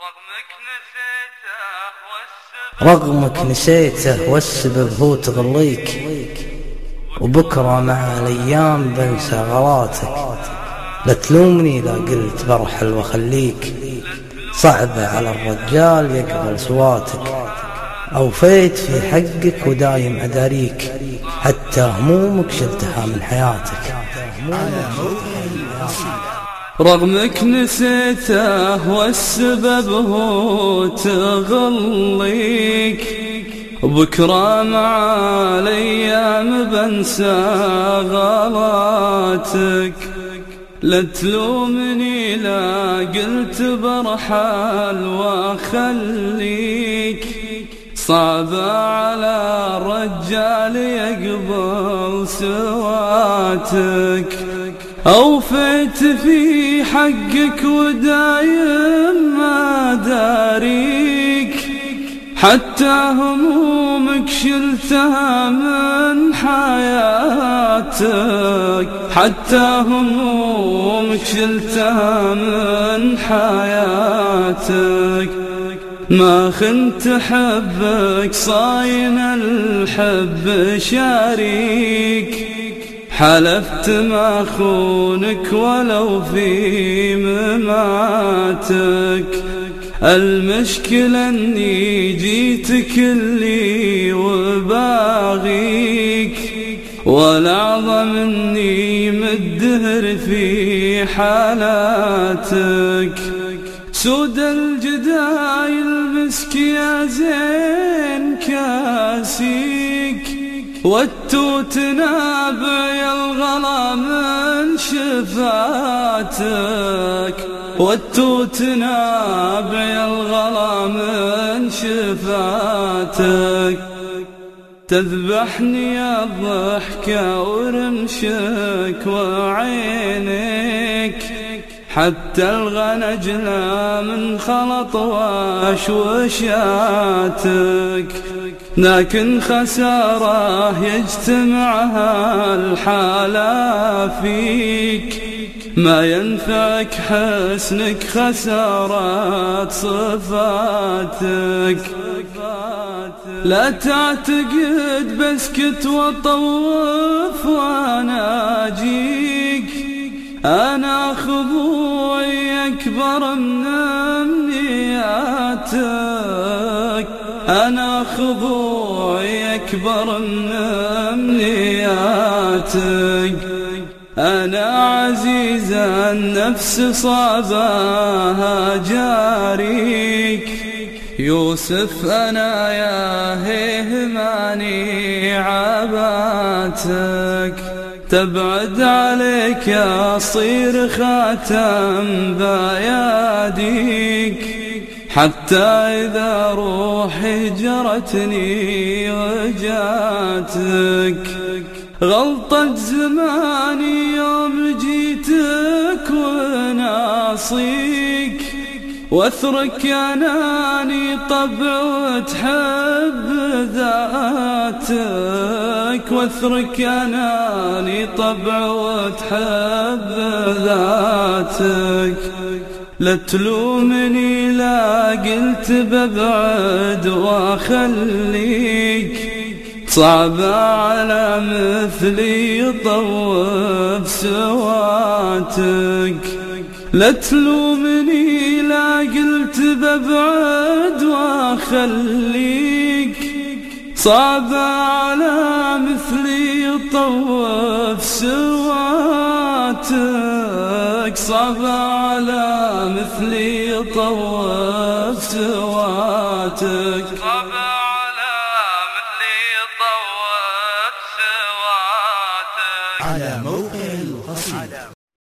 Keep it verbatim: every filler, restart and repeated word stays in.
رغمك نسيته والسبب هو تغليك، وبكرة مع الأيام بنسى غلاتك. لا تلومني لا قلت برحل وخليك، صعبة على الرجال يقبل صواتك. أوفيت في حقك ودايم أداريك، حتى همومك شلتها من حياتك. رغمك نسيته والسبب هو تغليك، بكرة مع الأيام بنسى غلاتك. لا تلومني لا قلت برحل وأخليك، صعبة على الرجال يقبل سواتك. أوفيت في حقك ودايم ما داريك، حتى همومك شلتها من حياتك. حتى همومك شلتها من حياتك. ما خنت حبك صاين الحب شاريك، حلفت ما خونك ولو في مماتك. المشكلة اني جيتك اللي وباغيك، والأعظم اني مدهر في حالاتك. سود الجدايل مسك يا زين كاسيك، والتوت نابع الغلا من شفاتك. والتوت نابع الغلا من شفاتك. تذبحني الضحكة ورمشك وعينك، حتى الغنجلة من خلط وشوشاتك. لكن خسارة يجتمعها الحالة فيك، ما ينفعك حسنك خسارة صفاتك. لا تعتقد بسكت وطوف وانا اجيك، انا خضوعي اكبر من امنياتك. انا خضوعي اكبر من امنياتك. أنا عزيز النفس صعبها جاريك، يوسف أنا يا هيه ماني عباتك. تبعد عليك يا صير خاتم بياديك، حتى إذا روحي جرتني وجاتك. غلطة زماني يوم جيتك وناصيك، واثرك أناني طبع وتحب ذاتك. واثرك أناني طبع وتحب ذاتك. لا تلومني لا قلت ببعد وأخليك، صعبة على مثلي يطوف سواتك. لا تلومني لا قلت ببعد وأخليك، صعبة على مثلي يطوف سواتك. صعبة على مثلي يطوف سواتك.